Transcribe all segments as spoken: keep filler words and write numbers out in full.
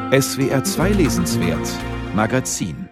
S W R zwei Lesenswert Magazin.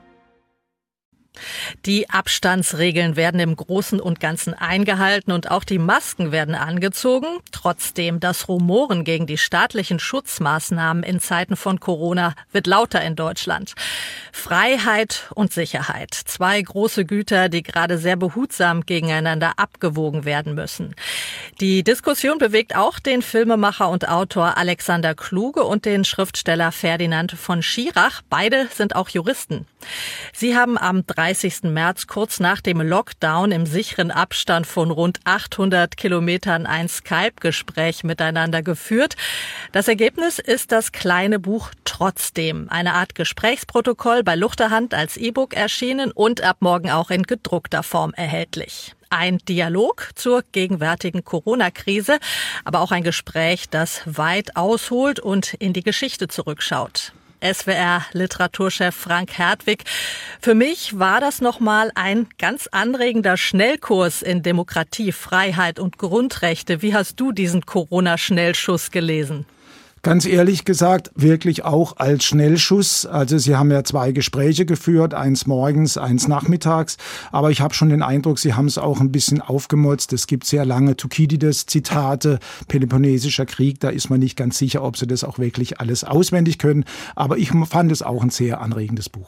Die Abstandsregeln werden im Großen und Ganzen eingehalten und auch die Masken werden angezogen. Trotzdem, das Rumoren gegen die staatlichen Schutzmaßnahmen in Zeiten von Corona wird lauter in Deutschland. Freiheit und Sicherheit. Zwei große Güter, die gerade sehr behutsam gegeneinander abgewogen werden müssen. Die Diskussion bewegt auch den Filmemacher und Autor Alexander Kluge und den Schriftsteller Ferdinand von Schirach. Beide sind auch Juristen. Sie haben am dreißigsten März kurz nach dem Lockdown im sicheren Abstand von rund achthundert Kilometern ein Skype-Gespräch miteinander geführt. Das Ergebnis ist das kleine Buch Trotzdem, eine Art Gesprächsprotokoll bei Luchterhand als E-Book erschienen und ab morgen auch in gedruckter Form erhältlich. Ein Dialog zur gegenwärtigen Corona-Krise, aber auch ein Gespräch, das weit ausholt und in die Geschichte zurückschaut. S W R-Literaturchef Frank Hertwig. Für mich war das nochmal ein ganz anregender Schnellkurs in Demokratie, Freiheit und Grundrechte. Wie hast du diesen Corona-Schnellschuss gelesen? Ganz ehrlich gesagt, wirklich auch als Schnellschuss. Also Sie haben ja zwei Gespräche geführt, eins morgens, eins nachmittags. Aber ich habe schon den Eindruck, Sie haben es auch ein bisschen aufgemotzt. Es gibt sehr lange Thukydides-Zitate, Peloponnesischer Krieg. Da ist man nicht ganz sicher, ob Sie das auch wirklich alles auswendig können. Aber ich fand es auch ein sehr anregendes Buch.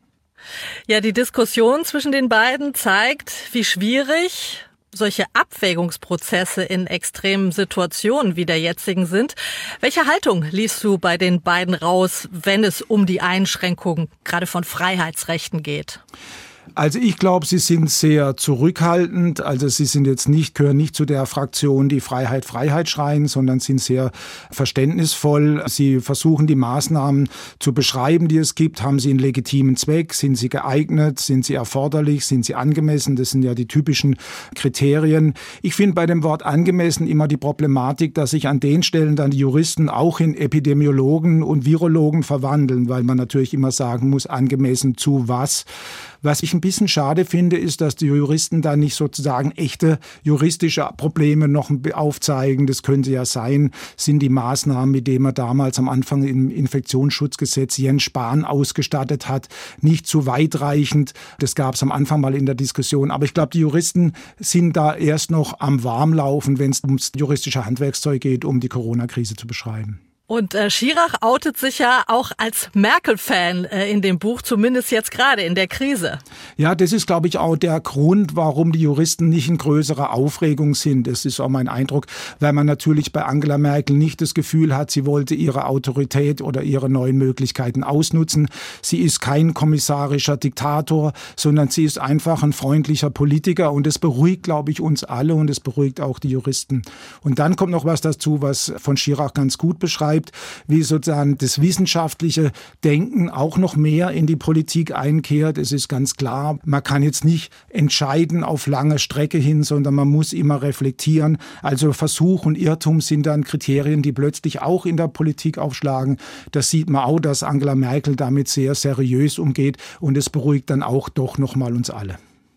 Ja, die Diskussion zwischen den beiden zeigt, wie schwierig solche Abwägungsprozesse in extremen Situationen wie der jetzigen sind. Welche Haltung liest du bei den beiden raus, wenn es um die Einschränkung gerade von Freiheitsrechten geht? Also ich glaube, sie sind sehr zurückhaltend. Also sie sind jetzt nicht, gehören nicht zu der Fraktion, die Freiheit, Freiheit schreien, sondern sind sehr verständnisvoll. Sie versuchen die Maßnahmen zu beschreiben, die es gibt. Haben sie einen legitimen Zweck? Sind sie geeignet? Sind sie erforderlich? Sind sie angemessen? Das sind ja die typischen Kriterien. Ich finde bei dem Wort angemessen immer die Problematik, dass sich an den Stellen dann die Juristen auch in Epidemiologen und Virologen verwandeln, weil man natürlich immer sagen muss, angemessen zu was. Was ich ein bisschen schade finde, ist, dass die Juristen da nicht sozusagen echte juristische Probleme noch aufzeigen. Das könnte ja sein, sind die Maßnahmen, mit denen man damals am Anfang im Infektionsschutzgesetz Jens Spahn ausgestattet hat, nicht zu weitreichend. Das gab es am Anfang mal in der Diskussion. Aber ich glaube, die Juristen sind da erst noch am Warmlaufen, wenn es ums juristische Handwerkszeug geht, um die Corona-Krise zu beschreiben. Und äh, Schirach outet sich ja auch als Merkel-Fan äh, in dem Buch, zumindest jetzt gerade in der Krise. Ja, das ist, glaube ich, auch der Grund, warum die Juristen nicht in größerer Aufregung sind. Das ist auch mein Eindruck, weil man natürlich bei Angela Merkel nicht das Gefühl hat, sie wollte ihre Autorität oder ihre neuen Möglichkeiten ausnutzen. Sie ist kein kommissarischer Diktator, sondern sie ist einfach ein freundlicher Politiker. Und das beruhigt, glaube ich, uns alle und es beruhigt auch die Juristen. Und dann kommt noch was dazu, was von Schirach ganz gut beschreibt, wie sozusagen das wissenschaftliche Denken auch noch mehr in die Politik einkehrt. Es ist ganz klar, man kann jetzt nicht entscheiden auf lange Strecke hin, sondern man muss immer reflektieren. Also Versuch und Irrtum sind dann Kriterien, die plötzlich auch in der Politik aufschlagen. Das sieht man auch, dass Angela Merkel damit sehr seriös umgeht und es beruhigt dann auch doch nochmal uns alle.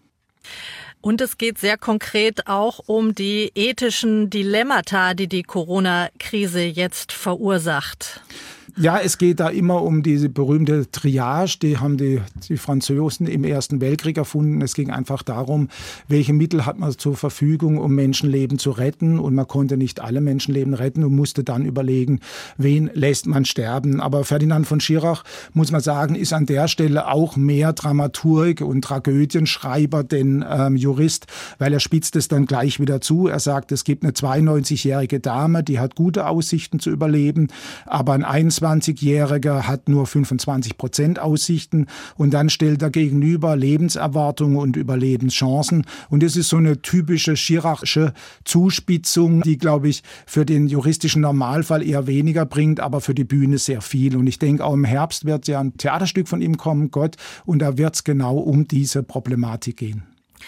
Und es geht sehr konkret auch um die ethischen Dilemmata, die die Corona-Krise jetzt verursacht. Ja, es geht da immer um diese berühmte Triage, die haben die, die Franzosen im Ersten Weltkrieg erfunden. Es ging einfach darum, welche Mittel hat man zur Verfügung, um Menschenleben zu retten. Und man konnte nicht alle Menschenleben retten und musste dann überlegen, wen lässt man sterben. Aber Ferdinand von Schirach, muss man sagen, ist an der Stelle auch mehr Dramaturg und Tragödienschreiber denn ähm, Jurist, weil er spitzt es dann gleich wieder zu. Er sagt, es gibt eine zweiundneunzigjährige Dame, die hat gute Aussichten zu überleben, aber ein einundzwanzigjähriger hat nur fünfundzwanzig Prozent Aussichten und dann stellt er gegenüber Lebenserwartung und Überlebenschancen. Und das ist so eine typische Schirachsche Zuspitzung, die, glaube ich, für den juristischen Normalfall eher weniger bringt, aber für die Bühne sehr viel. Und ich denke, auch im Herbst wird ja ein Theaterstück von ihm kommen, Gott, und da wird es genau um diese Problematik gehen.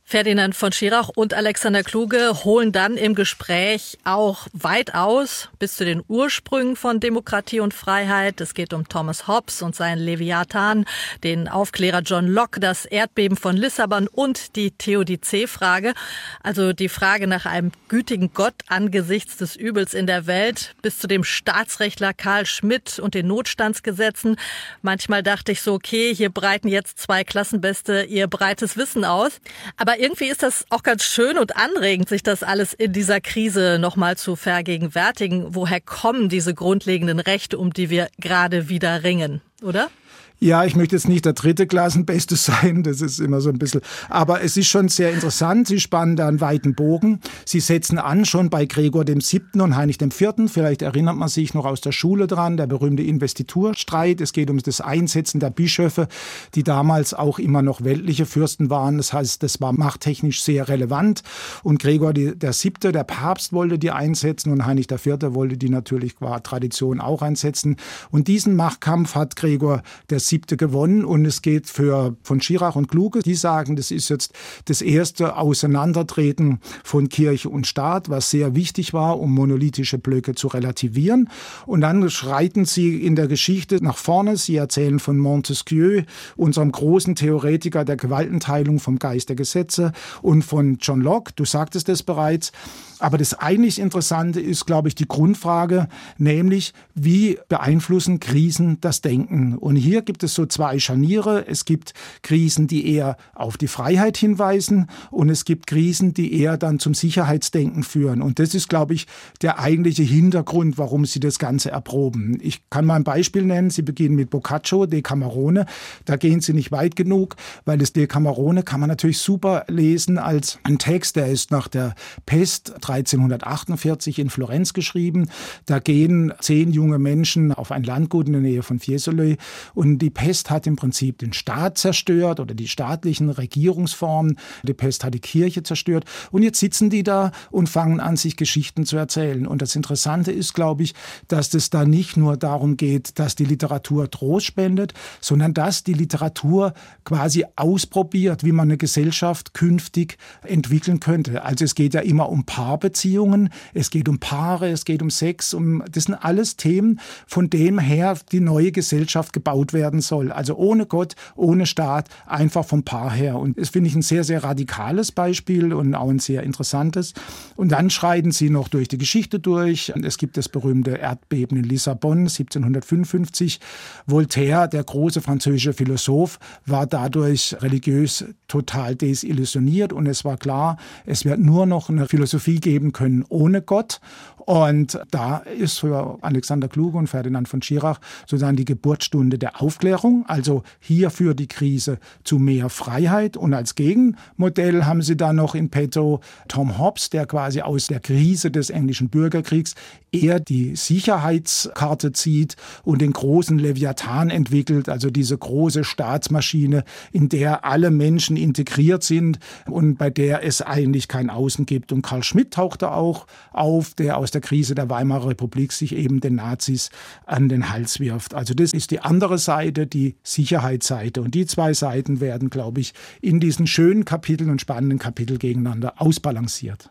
Ferdinand von Schirach und Alexander Kluge holen dann im Gespräch auch weit aus bis zu den Ursprüngen von Demokratie und Freiheit. Es geht um Thomas Hobbes und seinen Leviathan, den Aufklärer John Locke, das Erdbeben von Lissabon und die Theodizee-Frage. Also die Frage nach einem gütigen Gott angesichts des Übels in der Welt, bis zu dem Staatsrechtler Carl Schmitt und den Notstandsgesetzen. Manchmal dachte ich so, okay, hier breiten jetzt zwei Klassenbeste ihr breites Wissen aus. Aber irgendwie ist das auch ganz schön und anregend, sich das alles in dieser Krise nochmal zu vergegenwärtigen. Woher kommen diese grundlegenden Rechte, um die wir gerade wieder ringen, oder? Ja, ich möchte jetzt nicht der dritte Klassenbeste sein, das ist immer so ein bisschen, aber es ist schon sehr interessant, Sie spannen da einen weiten Bogen. Sie setzen an schon bei Gregor dem Siebten und Heinrich dem Vierten, vielleicht erinnert man sich noch aus der Schule dran, der berühmte Investiturstreit. Es geht um das Einsetzen der Bischöfe, die damals auch immer noch weltliche Fürsten waren. Das heißt, das war machttechnisch sehr relevant und Gregor der Siebte, der Papst, wollte die einsetzen und Heinrich der Vierte wollte die natürlich qua Tradition auch einsetzen. Und diesen Machtkampf hat Gregor der Siebte gewonnen und es geht für von Schirach und Kluge, die sagen, das ist jetzt das erste Auseinandertreten von Kirche und Staat, was sehr wichtig war, um monolithische Blöcke zu relativieren. Und dann schreiten sie in der Geschichte nach vorne. Sie erzählen von Montesquieu, unserem großen Theoretiker der Gewaltenteilung vom Geist der Gesetze und von John Locke, du sagtest es bereits. Aber das eigentlich Interessante ist, glaube ich, die Grundfrage, nämlich wie beeinflussen Krisen das Denken? Und hier gibt es so zwei Scharniere. Es gibt Krisen, die eher auf die Freiheit hinweisen und es gibt Krisen, die eher dann zum Sicherheitsdenken führen. Und das ist, glaube ich, der eigentliche Hintergrund, warum sie das Ganze erproben. Ich kann mal ein Beispiel nennen. Sie beginnen mit Boccaccio, Decamerone. Da gehen sie nicht weit genug, weil das Decamerone kann man natürlich super lesen als ein Text, der ist nach der Pest dreizehnhundertachtundvierzig in Florenz geschrieben. Da gehen zehn junge Menschen auf ein Landgut in der Nähe von Fiesole und die Pest hat im Prinzip den Staat zerstört oder die staatlichen Regierungsformen. Die Pest hat die Kirche zerstört und jetzt sitzen die da und fangen an, sich Geschichten zu erzählen. Und das Interessante ist, glaube ich, dass es da nicht nur darum geht, dass die Literatur Trost spendet, sondern dass die Literatur quasi ausprobiert, wie man eine Gesellschaft künftig entwickeln könnte. Also es geht ja immer um Paar Beziehungen, es geht um Paare, es geht um Sex, um, das sind alles Themen, von dem her die neue Gesellschaft gebaut werden soll. Also ohne Gott, ohne Staat, einfach vom Paar her. Und das finde ich ein sehr, sehr radikales Beispiel und auch ein sehr interessantes. Und dann schreiten sie noch durch die Geschichte durch. Es gibt das berühmte Erdbeben in Lissabon siebzehnhundertfünfundfünfzig. Voltaire, der große französische Philosoph, war dadurch religiös total desillusioniert und es war klar, es wird nur noch eine Philosophie geben können ohne Gott. Und da ist für Alexander Kluge und Ferdinand von Schirach sozusagen die Geburtsstunde der Aufklärung, also hier führt die Krise zu mehr Freiheit. Und als Gegenmodell haben sie dann noch in petto Tom Hobbes, der quasi aus der Krise des englischen Bürgerkriegs eher die Sicherheitskarte zieht und den großen Leviathan entwickelt, also diese große Staatsmaschine, in der alle Menschen integriert sind und bei der es eigentlich kein Außen gibt. Und Carl Schmitt tauchte auch auf, der aus der Krise der Weimarer Republik sich eben den Nazis an den Hals wirft. Also das ist die andere Seite, die Sicherheitsseite. Und die zwei Seiten werden, glaube ich, in diesen schönen Kapiteln und spannenden Kapiteln gegeneinander ausbalanciert.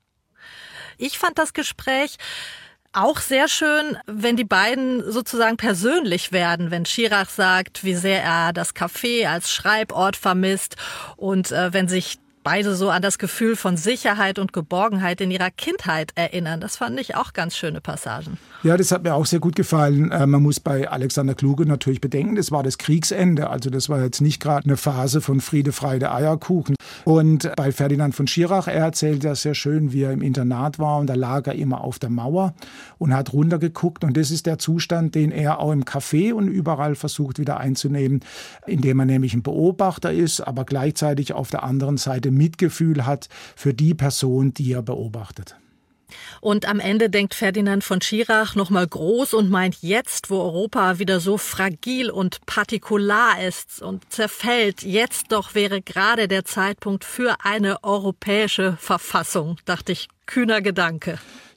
Ich fand das Gespräch auch sehr schön, wenn die beiden sozusagen persönlich werden, wenn Schirach sagt, wie sehr er das Café als Schreibort vermisst und äh, wenn sich beide so an das Gefühl von Sicherheit und Geborgenheit in ihrer Kindheit erinnern. Das fand ich auch ganz schöne Passagen. Ja, das hat mir auch sehr gut gefallen. Man muss bei Alexander Kluge natürlich bedenken, das war das Kriegsende. Also das war jetzt nicht gerade eine Phase von Friede, Freude, Eierkuchen. Und bei Ferdinand von Schirach, er erzählt ja sehr schön, wie er im Internat war und da lag er immer auf der Mauer und hat runtergeguckt. Und das ist der Zustand, den er auch im Café und überall versucht wieder einzunehmen, indem er nämlich ein Beobachter ist, aber gleichzeitig auf der anderen Seite Mitgefühl hat für die Person, die er beobachtet. Und am Ende denkt Ferdinand von Schirach nochmal groß und meint, jetzt, wo Europa wieder so fragil und partikular ist und zerfällt, jetzt doch wäre gerade der Zeitpunkt für eine europäische Verfassung, dachte ich. Kühner Gedanke.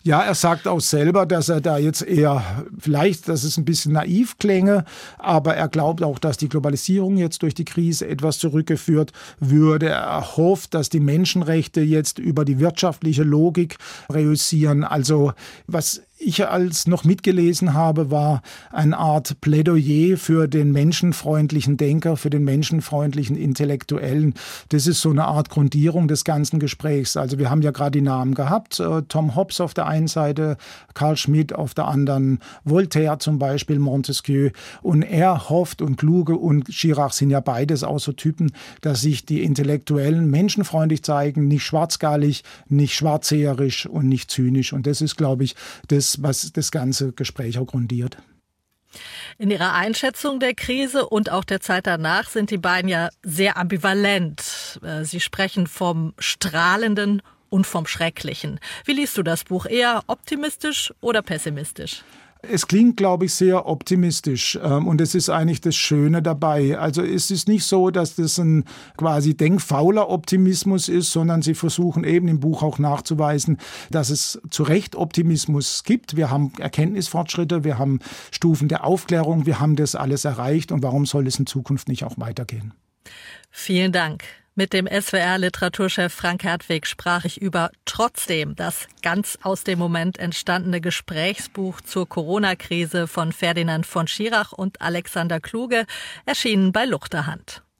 Ja, er sagt auch selber, dass er da jetzt eher, vielleicht, dass es ein bisschen naiv klänge, aber er glaubt auch, dass die Globalisierung jetzt durch die Krise etwas zurückgeführt würde. Er hofft, dass die Menschenrechte jetzt über die wirtschaftliche Logik reüssieren. Also was ich als noch mitgelesen habe, war eine Art Plädoyer für den menschenfreundlichen Denker, für den menschenfreundlichen Intellektuellen. Das ist so eine Art Grundierung des ganzen Gesprächs. Also wir haben ja gerade die Namen gehabt, Tom Hobbes auf der einen Seite, Carl Schmitt auf der anderen, Voltaire zum Beispiel, Montesquieu. Und er hofft, und Kluge und Schirach sind ja beides auch so Typen, dass sich die Intellektuellen menschenfreundlich zeigen, nicht schwarzgallig, nicht schwarzseherisch und nicht zynisch. Und das ist, glaube ich, das, was das ganze Gespräch auch grundiert. In ihrer Einschätzung der Krise und auch der Zeit danach sind die beiden ja sehr ambivalent. Sie sprechen vom Strahlenden und vom Schrecklichen. Wie liest du das Buch? Eher optimistisch oder pessimistisch? Es klingt, glaube ich, sehr optimistisch und es ist eigentlich das Schöne dabei. Also es ist nicht so, dass das ein quasi denkfauler Optimismus ist, sondern sie versuchen eben im Buch auch nachzuweisen, dass es zu Recht Optimismus gibt. Wir haben Erkenntnisfortschritte, wir haben Stufen der Aufklärung, wir haben das alles erreicht und warum soll es in Zukunft nicht auch weitergehen? Vielen Dank. Mit dem S W R-Literaturchef Frank Hertwig sprach ich über Trotzdem, das ganz aus dem Moment entstandene Gesprächsbuch zur Corona-Krise von Ferdinand von Schirach und Alexander Kluge, erschienen bei Luchterhand.